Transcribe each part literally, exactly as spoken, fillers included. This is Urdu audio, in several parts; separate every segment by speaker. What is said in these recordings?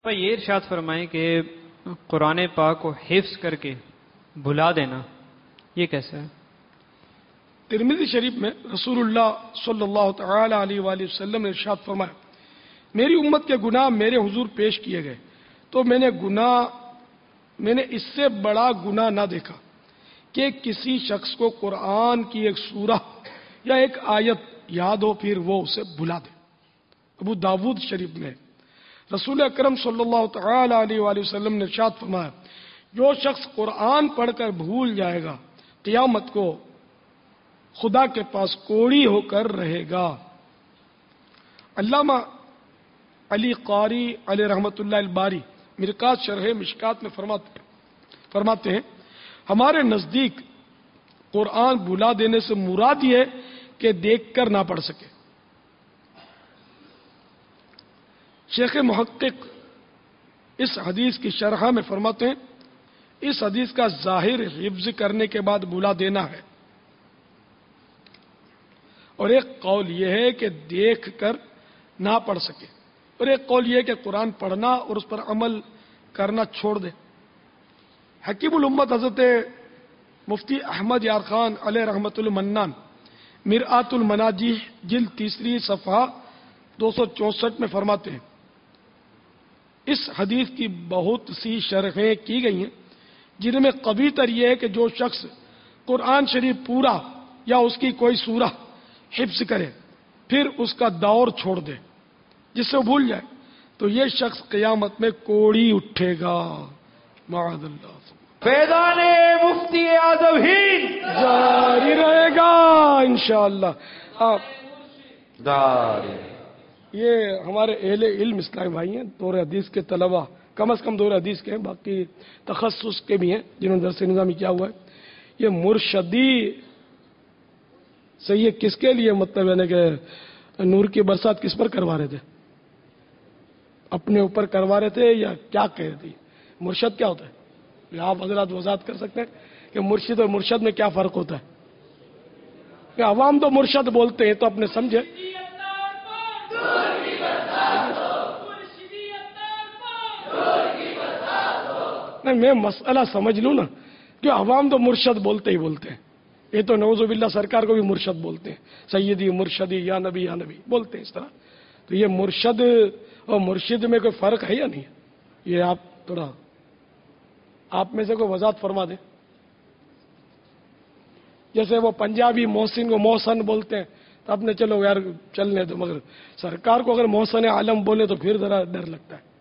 Speaker 1: یہ ارشاد فرمائیں کہ قرآن پاک کو حفظ کر کے بھلا دینا یہ کیسا ہے؟
Speaker 2: ترمذی شریف میں رسول اللہ صلی اللہ تعالی علیہ وآلہ وسلم نے ارشاد فرمایا، میری امت کے گناہ میرے حضور پیش کیے گئے تو میں نے گناہ میں نے اس سے بڑا گناہ نہ دیکھا کہ کسی شخص کو قرآن کی ایک سورہ یا ایک آیت یاد ہو پھر وہ اسے بھلا دے۔ ابو داود شریف میں رسول اکرم صلی اللہ تعالی علیہ وآلہ وسلم نے ارشاد فرمایا، جو شخص قرآن پڑھ کر بھول جائے گا قیامت کو خدا کے پاس کوڑی ہو کر رہے گا۔ علامہ علی قاری علیہ رحمۃ اللہ الباری مرقات شرح مشکات میں فرماتے فرماتے ہیں ہمارے نزدیک قرآن بھلا دینے سے مراد یہ کہ دیکھ کر نہ پڑھ سکے۔ شیخ محقق اس حدیث کی شرح میں فرماتے ہیں اس حدیث کا ظاہر حفظ کرنے کے بعد بھلا دینا ہے، اور ایک قول یہ ہے کہ دیکھ کر نہ پڑھ سکے، اور ایک قول یہ ہے کہ قرآن پڑھنا اور اس پر عمل کرنا چھوڑ دے۔ حکیم الامت حضرت مفتی احمد یار خان علیہ رحمۃ المنان مرآت المناجی جلد تیسری صفحہ دو سو چونسٹھ میں فرماتے ہیں اس حدیث کی بہت سی شرحیں کی گئی ہیں جن میں قوی تر یہ ہے کہ جو شخص قرآن شریف پورا یا اس کی کوئی سورہ حفظ کرے پھر اس کا دور چھوڑ دے جس سے وہ بھول جائے تو یہ شخص قیامت میں کوڑی اٹھے گا۔ معاذ اللہ۔
Speaker 3: فیضان مفتی اعظم ہند
Speaker 2: جاری رہے گا انشاءاللہ۔ آپ یہ ہمارے اہل علم اسلامی بھائی ہیں، دور حدیث کے طلبہ، کم از کم دور حدیث کے ہیں، باقی تخصص کے بھی ہیں جنہوں نے درس نظامی کیا ہوا ہے۔ یہ مرشدی سے یہ کس کے لیے مطلب ہے نا کہ نور کی برسات کس پر کروا رہے تھے؟ اپنے اوپر کروا رہے تھے یا کیا کہہ رہے تھے؟ مرشد کیا ہوتا ہے؟ آپ حضرات وضاحت کر سکتے ہیں کہ مرشد اور مرشد میں کیا فرق ہوتا ہے؟ کہ عوام تو مرشد بولتے ہیں تو اپنے سمجھے۔ نہیں، میں مسئلہ سمجھ لوں نا کہ عوام تو مرشد بولتے ہی بولتے ہیں، یہ تو نعوذ باللہ سرکار کو بھی مرشد بولتے ہیں، سیدی مرشدی یا نبی یا نبی بولتے ہیں اس طرح۔ تو یہ مرشد اور مرشد میں کوئی فرق ہے یا نہیں ہے؟ یہ آپ تھوڑا آپ میں سے کوئی وضاحت فرما دیں۔ جیسے وہ پنجابی محسن کو محسن بولتے ہیں تو آپ نے چلو یار چلنے دو، مگر سرکار کو اگر محسن عالم بولے تو پھر ذرا ڈر لگتا ہے۔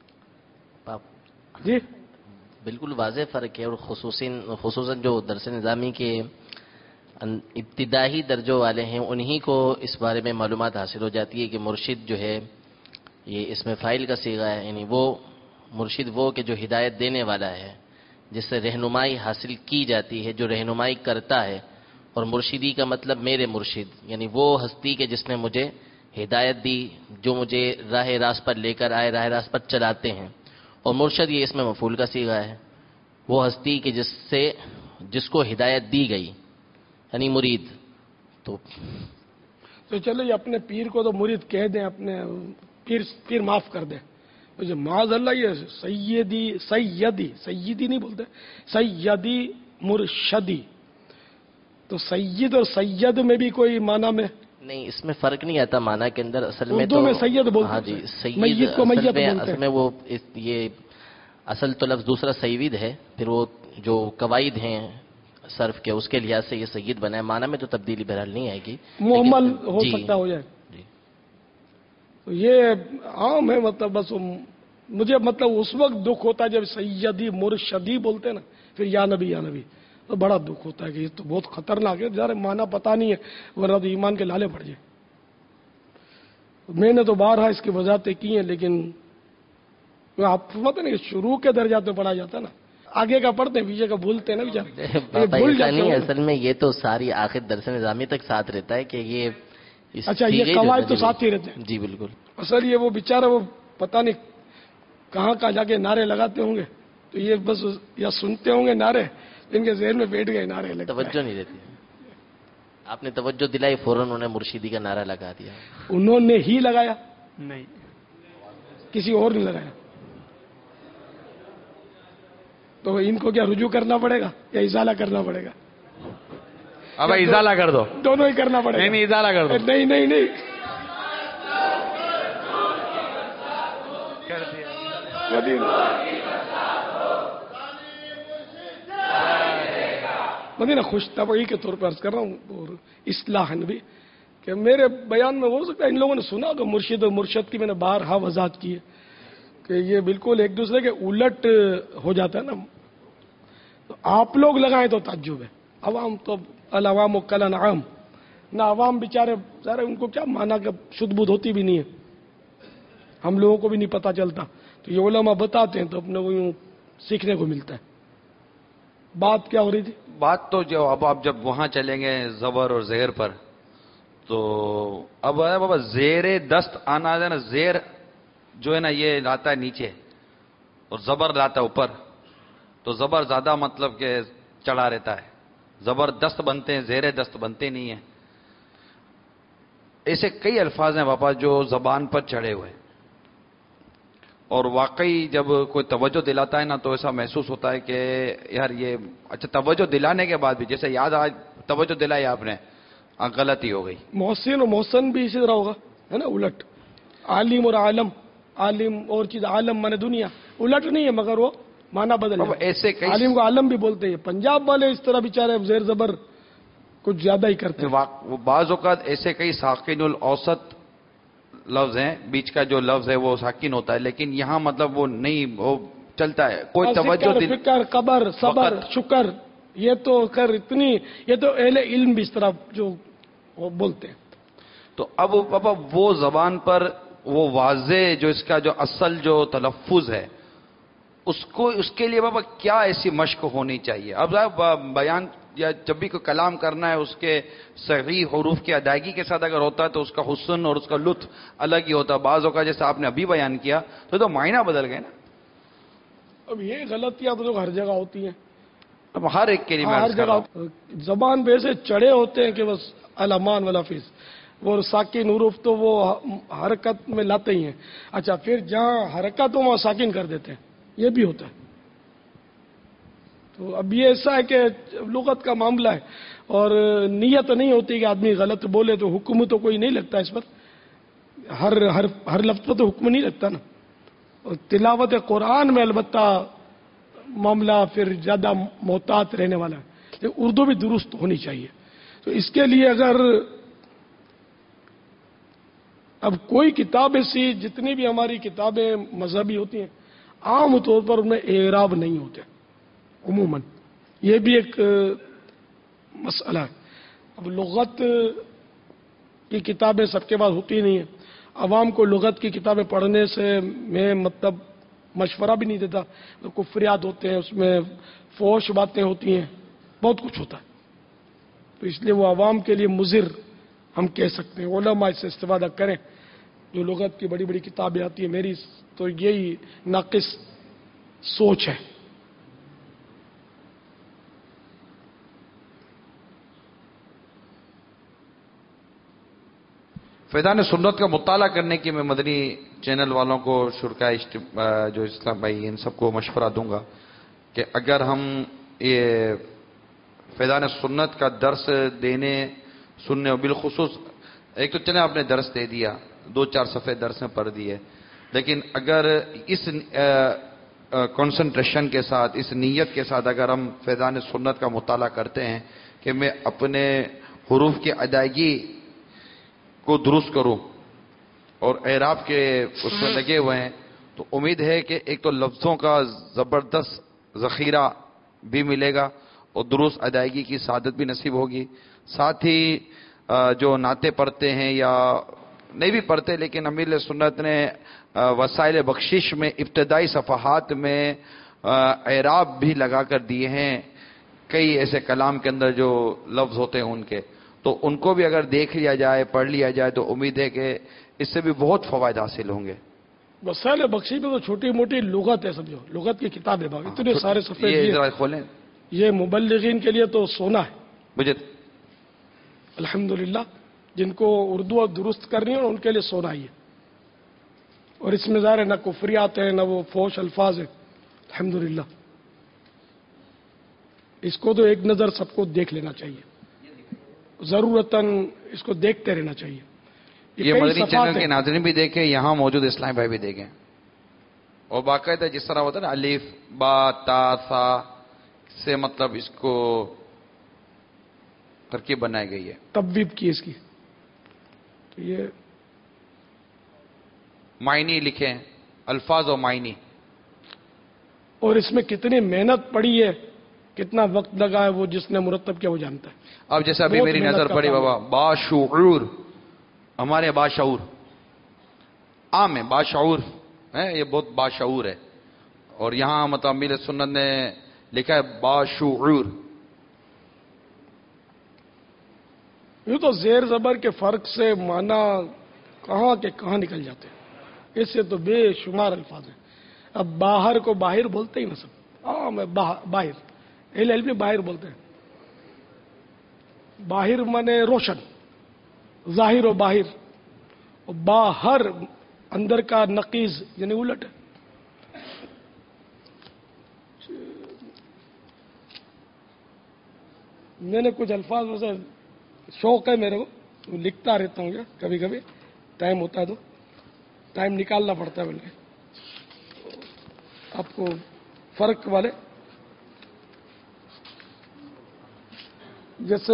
Speaker 2: جی
Speaker 4: بالکل واضح فرق ہے، اور خصوصاً خصوصاً جو درس نظامی کے ابتدائی درجوں والے ہیں انہی کو اس بارے میں معلومات حاصل ہو جاتی ہے کہ مرشد جو ہے یہ اس میں فاعل کا صیغہ ہے، یعنی وہ مرشد وہ کہ جو ہدایت دینے والا ہے، جس سے رہنمائی حاصل کی جاتی ہے، جو رہنمائی کرتا ہے۔ اور مرشدی کا مطلب میرے مرشد، یعنی وہ ہستی کہ جس نے مجھے ہدایت دی، جو مجھے راہ راست پر لے کر آئے، راہ راست پر چلاتے ہیں۔ اور مرشد یہ اس میں مفعول کا صیغہ ہے، وہ ہستی کہ جس سے جس کو ہدایت دی گئی، یعنی مرید۔ تو
Speaker 2: تو چلو یہ اپنے پیر کو تو مرید کہہ دیں، اپنے پیر پیر معاف کر دیں۔ معاذ اللہ یہ سیدی سیدی سیدی نہیں بولتے، سیدی مرشدی، تو سید اور سید میں بھی کوئی معنی میں
Speaker 4: نہیں، اس میں فرق نہیں آتا معنی کے اندر۔ اصل میں
Speaker 2: اردو
Speaker 4: تو
Speaker 2: میں سید بولتے ہیں،
Speaker 4: ہاں جی، سید
Speaker 2: میت کو میت
Speaker 4: اصل میں
Speaker 2: بولتے
Speaker 4: اصل
Speaker 2: ہیں۔
Speaker 4: میں وہ اس- یہ اصل تو لفظ دوسرا سید ہے، پھر وہ جو قواعد ہیں صرف کے اس کے لحاظ سے یہ سید بنا ہے، معنی میں تو تبدیلی بہرحال نہیں آئے گی،
Speaker 2: محمل
Speaker 4: لیکن-
Speaker 2: ہو
Speaker 4: جی
Speaker 2: سکتا ہو جائے۔
Speaker 4: جی
Speaker 2: تو یہ عام ہے، مطلب بس مجھے مطلب اس وقت دکھ ہوتا ہے جب سیدی مرشدی بولتے ہیں نا، پھر یا نبی یا نبی، تو بڑا دکھ ہوتا ہے کہ یہ تو بہت خطرناک ہے، ذرا معنی پتہ نہیں ہے ورنہ تو ایمان کے لالے پڑ جائے۔ میں نے تو بارہا اس کی وضاحتیں کی ہیں، لیکن آپ پتہ نہیں شروع کے درجات میں پڑھا جاتا ہے نا، آگے کا پڑھتے ہیں پیچھے کا بھولتے ہیں نا بیچارے،
Speaker 4: پاپا
Speaker 2: بھول
Speaker 4: ایسا
Speaker 2: جاتے
Speaker 4: نہیں ہے،
Speaker 2: ہیں۔
Speaker 4: اصل میں یہ تو ساری آخر درس نظامی تک ساتھ رہتا ہے کہ یہ اس
Speaker 2: اچھا، یہ
Speaker 4: سیغے جو
Speaker 2: قواعد
Speaker 4: ہے
Speaker 2: تو
Speaker 4: جی
Speaker 2: ساتھ ہی رہتے ہیں۔
Speaker 4: جی بالکل۔
Speaker 2: اصل یہ وہ بیچارہ وہ پتہ نہیں کہاں کہاں جا کے نعرے لگاتے ہوں گے، تو یہ بس یا سنتے ہوں گے نعرے، ان کے ذہن میں بیٹھ گئے نعرے لگتے ہیں۔
Speaker 4: توجہ نہیں رہتی، آپ نے توجہ دلائی فوراً انہوں نے مرشدی کا نعرہ لگا دیا۔
Speaker 2: انہوں نے ہی لگایا،
Speaker 1: نہیں،
Speaker 2: کسی اور نے لگایا۔ تو ان کو کیا رجوع کرنا پڑے گا یا ازالہ کرنا پڑے گا؟
Speaker 3: اب ازالہ کر دو.
Speaker 2: دونوں ہی کرنا پڑے گا.
Speaker 3: نہیں نہیں ازالہ کر دو.
Speaker 2: نہیں نہیں نہیں مدینہ خوش طبعی کے طور پر عرض کر رہا ہوں اور اصلاحاً بھی کہ میرے بیان میں ہو سکتا ہے ان لوگوں نے سنا کہ مرشد اور مرشد کی میں نے بارہا وضاحت کی ہے کہ یہ بالکل ایک دوسرے کے الٹ ہو جاتا ہے نا. تو آپ لوگ لگائیں تو تعجب ہے. عوام تو العوام کل انعام نہ. عوام بیچارے ذرا ان کو کیا مانا کہ شدھ بدھ ہوتی بھی نہیں ہے, ہم لوگوں کو بھی نہیں پتہ چلتا. تو یہ علماء بتاتے ہیں تو اپنے کو یوں سیکھنے کو ملتا ہے. بات کیا ہو رہی تھی؟
Speaker 3: بات تو جو اب آپ جب وہاں چلیں گے زبر اور زہر پر, تو اب ہے بابا زیر دست آنا ہے نا. زیر جو ہے نا یہ لاتا ہے نیچے اور زبر لاتا ہے اوپر. تو زبر زیادہ مطلب کہ چڑھا رہتا ہے. زبردست بنتے ہیں, زیر دست بنتے نہیں ہیں. ایسے کئی الفاظ ہیں باپا جو زبان پر چڑھے ہوئے, اور واقعی جب کوئی توجہ دلاتا ہے نا تو ایسا محسوس ہوتا ہے کہ یار یہ اچھا. توجہ دلانے کے بعد بھی جیسے یاد آج توجہ دلائی آپ نے, غلطی ہو گئی.
Speaker 2: محسن اور محسن بھی اسی طرح ہوگا ہے نا, الٹ. عالم اور عالم, عالم اور چیز, عالم مانے دنیا, الٹ نہیں ہے مگر وہ مانا بدل.
Speaker 3: ایسے کئی
Speaker 2: عالم کو عالم بھی بولتے ہیں. پنجاب والے اس طرح بیچارے زیر زبر کچھ زیادہ ہی کرتے ہیں.
Speaker 3: بعض اوقات ایسے کئی ساکن الاوسط لفظ ہیں, بیچ کا جو لفظ ہے وہ ساکن ہوتا ہے, لیکن یہاں مطلب وہ نہیں, وہ چلتا ہے. کوئی توجہ دل...
Speaker 2: فکر, قبر, صبر, شکر, یہ تو کر اتنی, یہ تو اہل علم بھی اس طرح جو وہ بولتے ہیں.
Speaker 3: تو اب پاپا وہ زبان پر وہ واضح جو اس کا جو اصل جو تلفظ ہے اس کو, اس کے لیے بابا کیا ایسی مشق ہونی چاہیے؟ اب بیان یا جب بھی کوئی کلام کرنا ہے اس کے صحیح حروف کی ادائیگی کے ساتھ اگر ہوتا ہے تو اس کا حسن اور اس کا لطف الگ ہی ہوتا ہے. بعضوں کا جیسے آپ نے ابھی بیان کیا تو تو معنی بدل گئے نا.
Speaker 2: اب یہ غلطیاں تو ہر جگہ ہوتی ہیں.
Speaker 3: اب ہر ایک کے لیے
Speaker 2: ہر جگہ زبان پہ ایسے چڑھے ہوتے ہیں کہ بس علامان والا فیس, وہ ساکن حروف تو وہ حرکت میں لاتے ہی ہیں. اچھا پھر جہاں حرکت ہو وہاں ساکن کر دیتے ہیں, یہ بھی ہوتا ہے. تو اب یہ ایسا ہے کہ لغت کا معاملہ ہے اور نیت نہیں ہوتی کہ آدمی غلط بولے تو حکم تو کوئی نہیں لگتا اس پر. ہر ہر ہر لفظ پر تو حکم نہیں لگتا نا. اور تلاوت قرآن میں البتہ معاملہ پھر زیادہ محتاط رہنے والا ہے. لیکن اردو بھی درست ہونی چاہیے. تو اس کے لیے اگر اب کوئی کتاب ایسی, جتنی بھی ہماری کتابیں مذہبی ہوتی ہیں عام طور پر ان میں اعراب نہیں ہوتے عموماً. یہ بھی ایک مسئلہ ہے. اب لغت کی کتابیں سب کے پاس ہوتی نہیں ہیں. عوام کو لغت کی کتابیں پڑھنے سے میں مطلب مشورہ بھی نہیں دیتا. کفریات ہوتے ہیں, اس میں فوش باتیں ہوتی ہیں, بہت کچھ ہوتا ہے. تو اس لیے وہ عوام کے لیے مضر ہم کہہ سکتے ہیں. علماء اس سے استفادہ کریں. جو لغت کی بڑی بڑی کتابیں آتی ہیں, میری تو یہی ناقص سوچ ہے.
Speaker 3: فیضان سنت کا مطالعہ کرنے کی میں مدنی چینل والوں کو, شرکاء جو اسلام بھائی, ان سب کو مشورہ دوں گا کہ اگر ہم یہ فیضان سنت کا درس دینے سننے, اور بالخصوص ایک تو چلیں آپ نے درس دے دیا, دو چار صفحے درس میں پڑھ دیے, لیکن اگر اس کنسنٹریشن کے ساتھ, اس نیت کے ساتھ اگر ہم فیضان سنت کا مطالعہ کرتے ہیں کہ میں اپنے حروف کی ادائیگی کو درست کروں اور اعراب کے اس میں لگے ہوئے ہیں, تو امید ہے کہ ایک تو لفظوں کا زبردست ذخیرہ بھی ملے گا اور درست ادائیگی کی سعادت بھی نصیب ہوگی. ساتھ ہی جو نعتیں پڑھتے ہیں یا نہیں بھی پڑھتے, لیکن امیر سنت نے وسائل بخشش میں ابتدائی صفحات میں اعراب بھی لگا کر دیے ہیں. کئی ایسے کلام کے اندر جو لفظ ہوتے ہیں ان کے, تو ان کو بھی اگر دیکھ لیا جائے, پڑھ لیا جائے, تو امید ہے کہ اس سے بھی بہت فوائد حاصل ہوں گے.
Speaker 2: وسائل بخشی میں تو چھوٹی موٹی لغت ہے, سمجھو لغت کی کتاب ہے, اتنے سارے صفحے
Speaker 3: یہ کھولیں.
Speaker 2: یہ مبلغین کے لیے تو سونا ہے
Speaker 3: مجھے
Speaker 2: الحمدللہ. جن کو اردو درست کرنی ہے ان کے لیے سونا ہی ہے. اور اس میں ظاہر ہے نہ کفریات ہیں نہ وہ فوش الفاظ ہیں الحمدللہ. اس کو تو ایک نظر سب کو دیکھ لینا چاہیے, ضرورتاً اس کو دیکھتے رہنا چاہیے.
Speaker 3: یہ مدنی چینل کے ناظرین بھی دیکھیں, یہاں موجود اسلام بھائی بھی دیکھیں, اور باقاعدہ جس طرح ہوتا ہے نا الف با تا سا سے مطلب اس کو ترکیب بنائی گئی ہے,
Speaker 2: تبویب کی اس کی. تو یہ
Speaker 3: معنی لکھیں, الفاظ و معنی,
Speaker 2: اور اس میں کتنی محنت پڑی ہے, کتنا وقت لگا ہے, وہ جس نے مرتب کیا وہ جانتا ہے.
Speaker 3: اب جیسے ابھی
Speaker 2: بہت
Speaker 3: میری
Speaker 2: محنت
Speaker 3: نظر
Speaker 2: کا
Speaker 3: پڑی
Speaker 2: کام
Speaker 3: بابا, باشعور, ہمارے باشعور عام ہے, باشعور ہے, یہ بہت باشعور ہے, اور یہاں مطلب امیر سنت نے لکھا ہے باشعور.
Speaker 2: یوں تو زیر زبر کے فرق سے معنی کہاں کے کہاں نکل جاتے ہیں, اس سے تو بے شمار الفاظ ہیں. اب باہر کو باہر بولتے ہی نا سب, ہاں میں باہر, ایل ایل بھی باہر بولتے ہیں. باہر مانے روشن, ظاہر و باہر, اور باہر اندر کا نقیز یعنی الٹ ہے. میں نے کچھ الفاظ میں سے شوق ہے میرے کو, لکھتا رہتا ہوں, کبھی کبھی ٹائم ہوتا ہے تو ٹائم نکالنا پڑتا ہے. بلکہ آپ کو فرق والے جیسے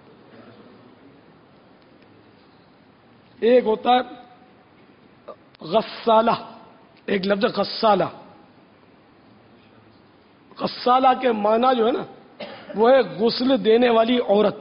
Speaker 2: ایک ہوتا ہے غسالہ, ایک لفظ غسالہ. غسالہ کے معنی جو ہے نا وہ ہے غسل دینے والی عورت,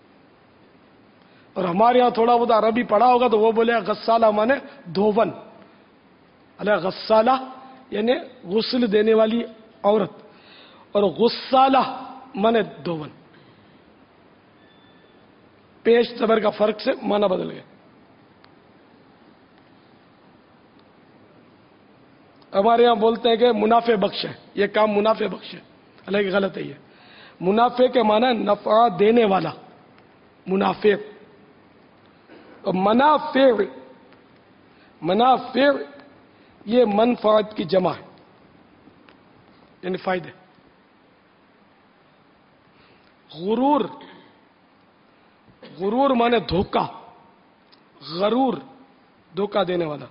Speaker 2: اور ہمارے یہاں تھوڑا بہت عربی پڑھا ہوگا تو وہ بولے غسالہ مانے دھوون. اللہ غسالہ یعنی غسل دینے والی عورت, اور غسالہ مانے دھوون. پیش زبر کا فرق سے معنی بدل گیا. ہمارے یہاں بولتے ہیں کہ منافع بخش ہے, یہ کام منافع بخش ہے, حالانکہ غلط ہے. یہ منافع کے معنی نفع دینے والا, منافع. اور منافع, منافع یہ منفعت کی جمع ہے, یعنی فائدے. غرور, غرور مانے دھوکہ, غرور دھوکہ دینے والا.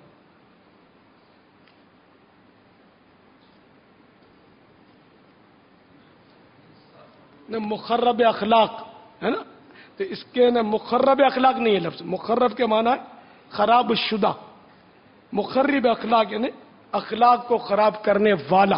Speaker 2: مخرب اخلاق ہے نا, تو اس کے نا مخرب اخلاق نہیں ہے لفظ. مخرب کے معنی ہے خراب شدہ, مخرب اخلاق یعنی اخلاق کو خراب کرنے والا.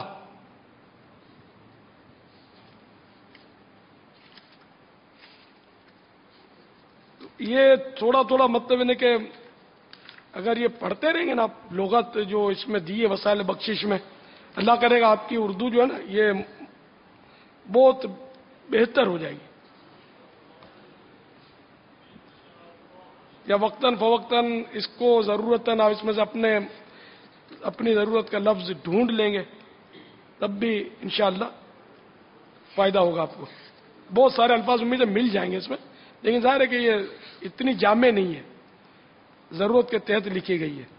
Speaker 2: یہ تھوڑا تھوڑا مطلب ہے کہ اگر یہ پڑھتے رہیں گے نا آپ, لغت جو اس میں دی ہے وسائل بخشش میں, اللہ کرے گا آپ کی اردو جو ہے نا یہ بہت بہتر ہو جائے گی. یا وقتاً فوقتاً اس کو ضرورتاً آپ اس میں سے اپنے اپنی ضرورت کا لفظ ڈھونڈ لیں گے, تب بھی انشاءاللہ فائدہ ہوگا آپ کو. بہت سارے الفاظ امید ہے مل جائیں گے اس میں, لیکن ظاہر ہے کہ یہ اتنی جامع نہیں ہے, ضرورت کے تحت لکھی گئی ہے.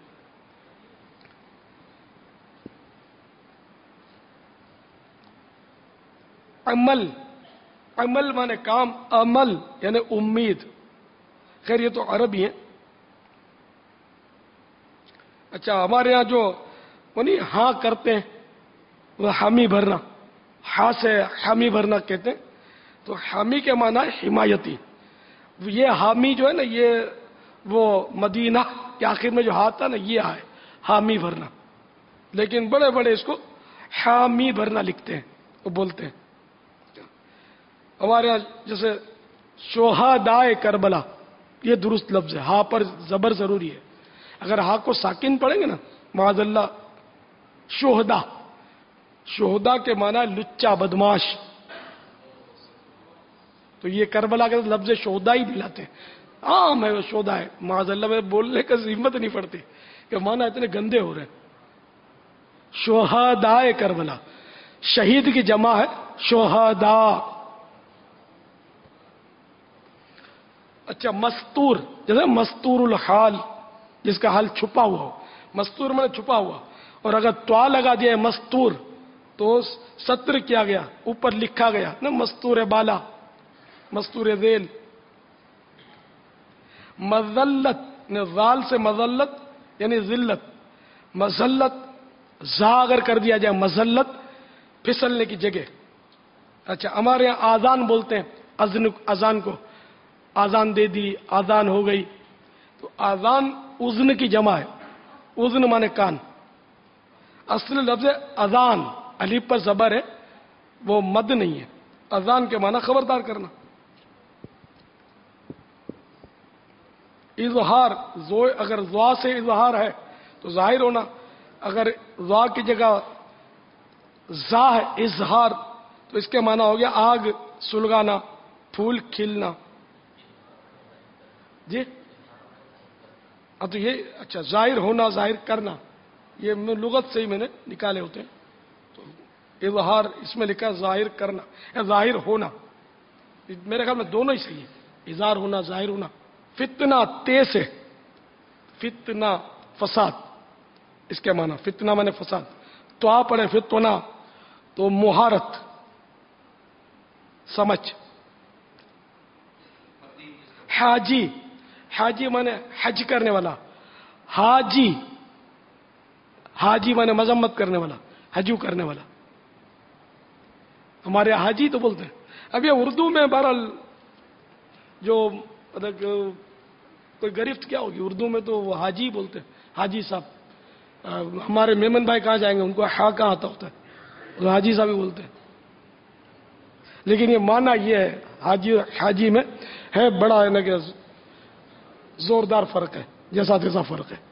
Speaker 2: عمل, عمل مانے کام, عمل یعنی امید. خیر یہ تو عربی ہے. اچھا ہمارے یہاں جو وہ نہیں ہاں کرتے ہیں وہ حامی بھرنا, ہاں سے حامی بھرنا کہتے ہیں. تو حامی کے معنی ہے حمایتی. یہ حامی جو ہے نا یہ وہ مدینہ کے آخر میں جو ہاں تھا نا یہ ہے حامی بھرنا, لیکن بڑے بڑے اس کو حامی بھرنا لکھتے ہیں, وہ بولتے ہیں. ہمارے یہاں جیسے شہدائے کربلا, یہ درست لفظ ہے, ہاں پر زبر ضروری ہے. اگر ہاں کو ساکن پڑھیں گے نا معاذ اللہ, شہدا, شہدا کے معنی لچا بدماش. تو یہ کربلا کے لفظ شہدا ہی دلاتے ہیں. ہاں میں شہدا ہے, معاذ اللہ میں بولنے کا ہمت نہیں پڑتی کہ معنی اتنے گندے ہو رہے ہیں. شہدائے کربلا, شہید کی جمع ہے شہدا. اچھا مستور, جیسے مستور الحال جس کا حال چھپا ہوا ہو, مستور میں چھپا ہوا, اور اگر توا لگا دیا ہے مستور تو سطر کیا گیا، اوپر لکھا گیا نا، مستور بالا، مستور ذیل. مذلت نے ذال سے مذلت یعنی ذلت، مذلت زا اگر کر دیا جائے مذلت پھسلنے کی جگہ. اچھا ہمارے یہاں آذان بولتے ہیں، اذن اذان کو، آذان دے دی، آذان ہو گئی. تو آذان اذن کی جمع ہے، اذن مانے کان. اصل لفظ اذان، الف پر زبر ہے، وہ مد نہیں ہے. اذان کے معنی خبردار کرنا. اظہار، زو اگر زوا سے اظہار ہے تو ظاہر ہونا، اگر زوا کی جگہ زا ہے اظہار تو اس کے معنی ہو گیا آگ سلگانا، پھول کھلنا. جی اب تو یہ اچھا ظاہر ہونا، ظاہر کرنا، یہ میں لغت سے ہی میں نے نکالے ہوتے ہیں. تو اظہار اس میں لکھا ظاہر کرنا یا ظاہر ہونا، میرے خیال میں دونوں ہی صحیح ہے، اظہار ہونا، ظاہر ہونا. فتنہ تیز ہے، فتنہ فساد، اس کے معنی فتنہ مانے فساد. تو آپ پڑھیں فتنہ تو مہارت، سمجھ. حاجی، حاجی مانے حج کرنے والا. حاجی، حاجی مانے مذمت کرنے والا، حجو کرنے والا. ہمارے حاجی تو بولتے ہیں. اب یہ اردو میں بہرحال جو مطلب کوئی گرفت کیا ہوگی، اردو میں تو وہ حاجی بولتے ہیں، حاجی صاحب. ہمارے میمن بھائی کہاں جائیں گے، ان کو ہا کہاں آتا ہوتا ہے، وہ حاجی صاحب ہی بولتے ہیں. لیکن یہ معنی یہ ہے حاجی حاجی میں ہے بڑا ہے نا کہ زوردار فرق ہے، جیسا تیسا فرق ہے.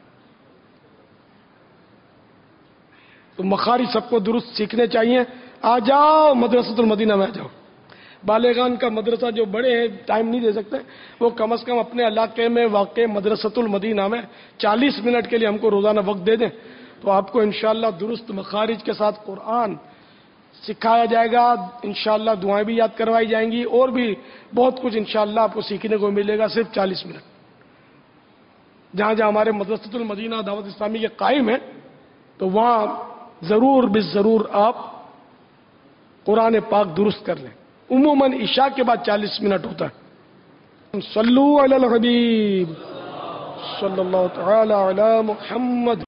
Speaker 2: تو مخارج سب کو درست سیکھنے چاہیے. آ جاؤ مدرسۃ المدینہ میں آ جاؤ. بالغان کا مدرسہ جو بڑے ہیں ٹائم نہیں دے سکتے، وہ کم از کم اپنے علاقے میں واقع مدرسۃ المدینہ میں چالیس منٹ کے لیے ہم کو روزانہ وقت دے دیں تو آپ کو انشاءاللہ درست مخارج کے ساتھ قرآن سکھایا جائے گا. انشاءاللہ دعائیں بھی یاد کروائی جائیں گی اور بھی بہت کچھ انشاءاللہ آپ کو سیکھنے کو ملے گا صرف چالیس منٹ. جہاں جہاں ہمارے مدرسۃ المدینہ دعوت اسلامی کے قائم ہیں تو وہاں ضرور بس ضرور آپ قرآن پاک درست کر لیں. عموماً عشاء کے بعد چالیس منٹ ہوتا ہے. صلو علی الحبیب صلی اللہ تعالی علی محمد.